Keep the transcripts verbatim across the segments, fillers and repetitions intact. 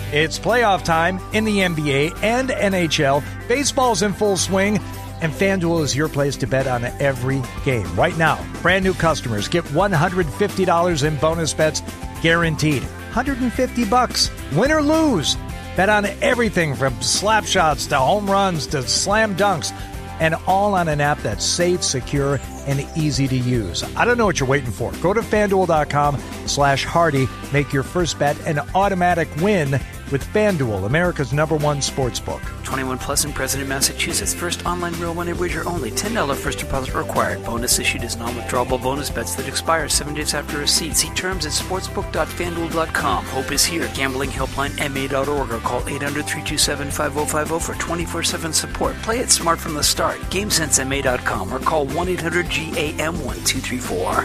It's playoff time in the N B A and N H L. Baseball's in full swing, and FanDuel is your place to bet on every game. Right now, brand new customers get one hundred fifty dollars in bonus bets guaranteed. one hundred fifty bucks, win or lose. Bet on everything from slap shots to home runs to slam dunks, and all on an app that's safe, secure, and easy to use. I don't know what you're waiting for. Go to FanDuel.com slash Hardy. Make your first bet an automatic win with FanDuel, America's number one sports book. twenty-one plus and present in Massachusetts. First online real money wager only. ten dollars first deposit required. Bonus issued as non-withdrawable bonus bets that expire seven days after receipt. See terms at sportsbook dot fan duel dot com. Hope is here. Gambling helpline M A dot org or call eight hundred, three two seven, five oh five oh for twenty-four seven support. Play it smart from the start. game sense M A dot com or call one eight hundred G A M one two three four.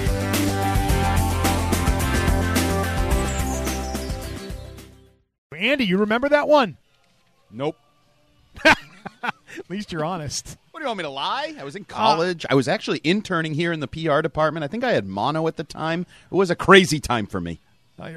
Andy, you remember that one? Nope. At least you're honest. What do you want me to lie? I was in college. Uh, I was actually interning here in the P R department. I think I had mono at the time. It was a crazy time for me.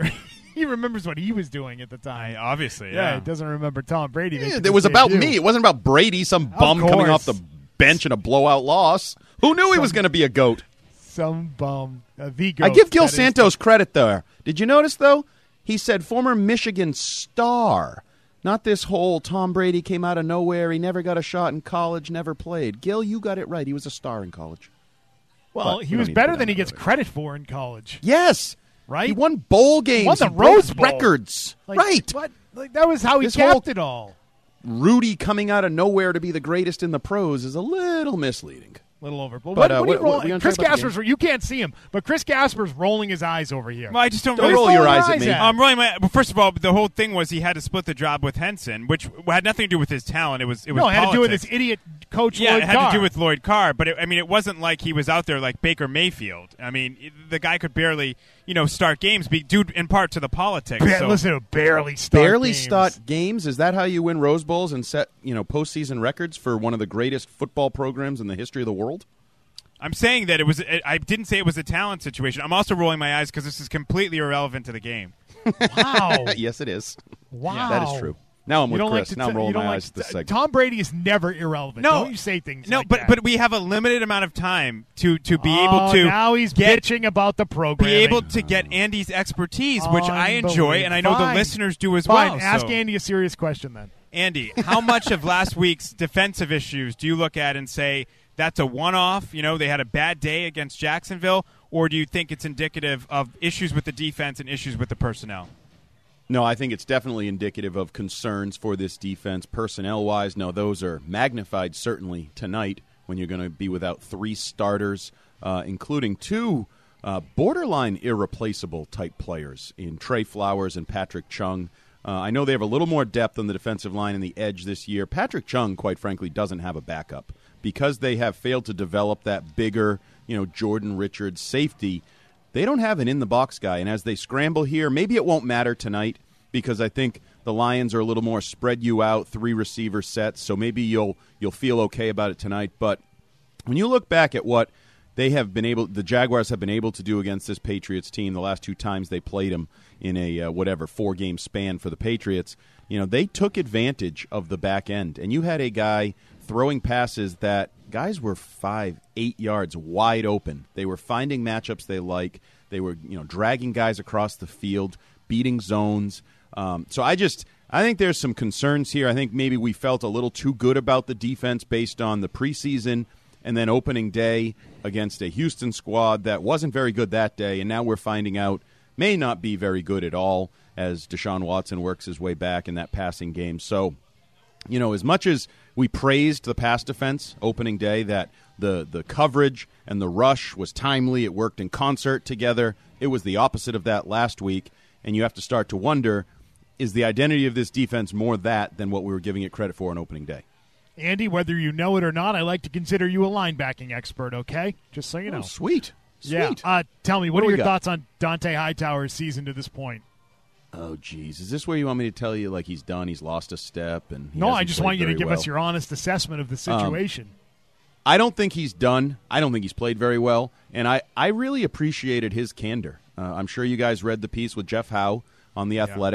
He remembers what he was doing at the time. I, obviously, yeah. Yeah, he doesn't remember Tom Brady. Yeah, it was about me. It wasn't about Brady, some bum coming off the bench in a blowout loss. Who knew some, he was going to be a GOAT? Some bum. Uh, the GOAT. I give Gil Santos credit there. Did you notice, though? He said former Michigan star. Not this whole Tom Brady came out of nowhere. He never got a shot in college, never played. Gil, you got it right. He was a star in college. Well, but he was better than he gets credit for in college. Yes. Right? He won bowl games. Won the Rose Bowl. Records. Like, right. What? Like, that was how he this capped it all. Rudy coming out of nowhere to be the greatest in the pros is a little misleading. Little over. But, but what, uh, what, what, what, Chris Gasper's, you can't see him, but Chris Gasper's rolling his eyes over here. Well, I just don't, don't really roll your eyes at me. I'm rolling my. Well, first of all, the whole thing was he had to split the job with Henson, which had nothing to do with his talent. It was it was no, it had politics. to do with this idiot coach. Yeah, Lloyd it had Carr. to do with Lloyd Carr. But it, I mean, it wasn't like he was out there like Baker Mayfield. I mean, the guy could barely, you know, start games, be due in part to the politics. Ba- so. Listen to barely start. Barely games. start games. Is that how you win Rose Bowls and set you know postseason records for one of the greatest football programs in the history of the world? I'm saying that it was. I didn't say it was a talent situation. I'm also rolling my eyes because this is completely irrelevant to the game. Wow. Yes, it is. Wow. That is true. Now I'm with Chris. Like now t- I'm rolling my like eyes at this t- segment. Tom Brady is never irrelevant. No, don't you say things no, like but that. but we have a limited amount of time to, to be oh, able to now he's get, bitching about the program. Be able to get Andy's expertise, which I enjoy, and I know Fine. the listeners do as Fine. well. Ask so. Andy a serious question then. Andy, how much of last week's defensive issues do you look at and say that's a one-off, you know, they had a bad day against Jacksonville, or do you think it's indicative of issues with the defense and issues with the personnel? No, I think it's definitely indicative of concerns for this defense personnel-wise. No, those are magnified certainly tonight when you're going to be without three starters, uh, including two uh, borderline irreplaceable type players in Trey Flowers and Patrick Chung. Uh, I know they have a little more depth on the defensive line and the edge this year. Patrick Chung, quite frankly, doesn't have a backup. Because they have failed to develop that bigger, you know, Jordan Richards safety, they don't have an in-the-box guy. And as they scramble here, maybe it won't matter tonight because I think the Lions are a little more spread you out, three receiver sets, so maybe you'll you'll feel okay about it tonight. But when you look back at what they have been able, the Jaguars have been able to do against this Patriots team the last two times they played them in a uh, whatever four-game span for the Patriots, you know, they took advantage of the back end. And you had a guy throwing passes that guys were five, eight yards wide open. They were finding matchups they like. They were, you know, dragging guys across the field, beating zones. Um, so I just, I think there's some concerns here. I think maybe we felt a little too good about the defense based on the preseason and then opening day against a Houston squad that wasn't very good that day, and now we're finding out may not be very good at all as Deshaun Watson works his way back in that passing game. So, you know, as much as we praised the pass defense opening day, that the, the coverage and the rush was timely, it worked in concert together, it was the opposite of that last week, and you have to start to wonder, is the identity of this defense more that than what we were giving it credit for on opening day? Andy, whether you know it or not, I like to consider you a linebacking expert, okay? Just so you know. Oh, sweet. Sweet. Yeah. Uh, tell me, what, what are your got? thoughts on Dante Hightower's season to this point? Oh, geez. Is this where you want me to tell you, like, he's done, he's lost a step? and he No, I hasn't just played want you to very give well? us your honest assessment of the situation. Um, I don't think he's done. I don't think he's played very well, and I, I really appreciated his candor. Uh, I'm sure you guys read the piece with Jeff Howe on The Athletic,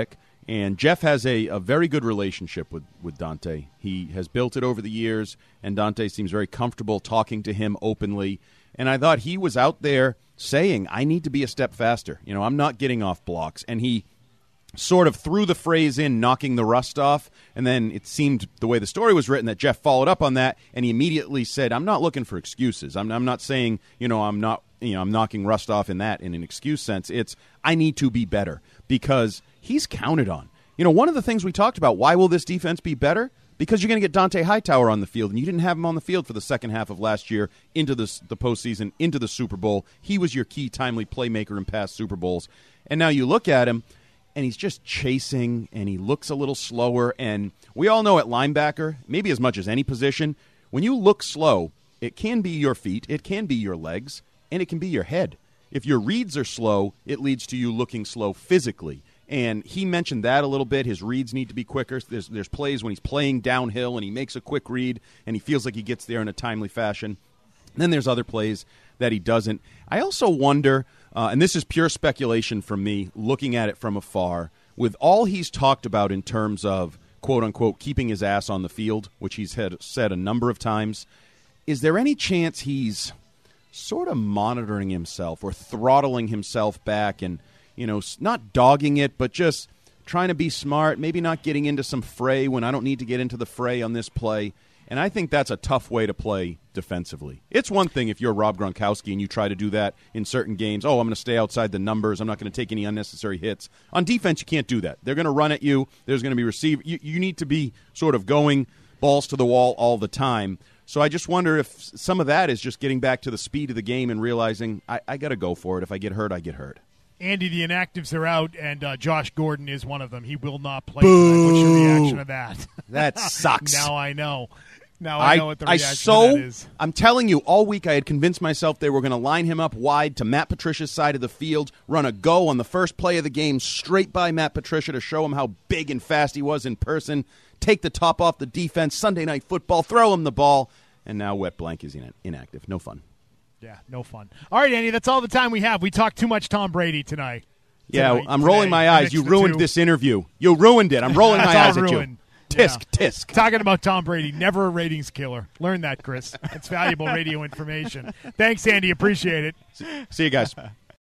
And Jeff has a, a very good relationship with, with Dante. He has built it over the years, and Dante seems very comfortable talking to him openly. And I thought he was out there saying, I need to be a step faster. You know, I'm not getting off blocks. And he sort of threw the phrase in, knocking the rust off, and then it seemed, the way the story was written, that Jeff followed up on that, and he immediately said, I'm not looking for excuses. I'm, I'm not saying, you know, I'm not, you know, I'm knocking rust off in that in an excuse sense. It's, I need to be better, because he's counted on. You know, one of the things we talked about, why will this defense be better? Because you're going to get Dante Hightower on the field, and you didn't have him on the field for the second half of last year into the, the postseason, into the Super Bowl. He was your key timely playmaker in past Super Bowls. And now you look at him, and he's just chasing, and he looks a little slower. And we all know at linebacker, maybe as much as any position, when you look slow, it can be your feet, it can be your legs, and it can be your head. If your reads are slow, it leads to you looking slow physically. And he mentioned that a little bit. His reads need to be quicker. There's, there's plays when he's playing downhill and he makes a quick read and he feels like he gets there in a timely fashion. And then there's other plays that he doesn't. I also wonder, uh, and this is pure speculation from me, looking at it from afar, with all he's talked about in terms of, quote-unquote, keeping his ass on the field, which he's had said a number of times, is there any chance he's sort of monitoring himself or throttling himself back and, you know, not dogging it, but just trying to be smart, maybe not getting into some fray when I don't need to get into the fray on this play? And I think that's a tough way to play defensively. It's one thing if you're Rob Gronkowski and you try to do that in certain games. Oh, I'm going to stay outside the numbers. I'm not going to take any unnecessary hits. On defense, you can't do that. They're going to run at you. There's going to be receive. You, you need to be sort of going balls to the wall all the time. So I just wonder if some of that is just getting back to the speed of the game and realizing I, I got to go for it. If I get hurt, I get hurt. Andy, the inactives are out, and uh, Josh Gordon is one of them. He will not play tonight. What's your reaction to that? That sucks. Now I know. Now I, I know what the reaction I so, to that is. I'm telling you, all week I had convinced myself they were going to line him up wide to Matt Patricia's side of the field, run a go on the first play of the game straight by Matt Patricia to show him how big and fast he was in person, take the top off the defense, Sunday Night Football, throw him the ball, and now wet blank is in- inactive. No fun. Yeah, no fun. All right, Andy, that's all the time we have. We talked too much Tom Brady tonight. Yeah, tonight, I'm rolling today. my eyes. You ruined two. this interview. You ruined it. I'm rolling my eyes at you. Ruined. Tisk, Yeah. tisk. Talking about Tom Brady, never a ratings killer. Learn that, Chris. It's valuable radio information. Thanks, Andy. Appreciate it. See you guys.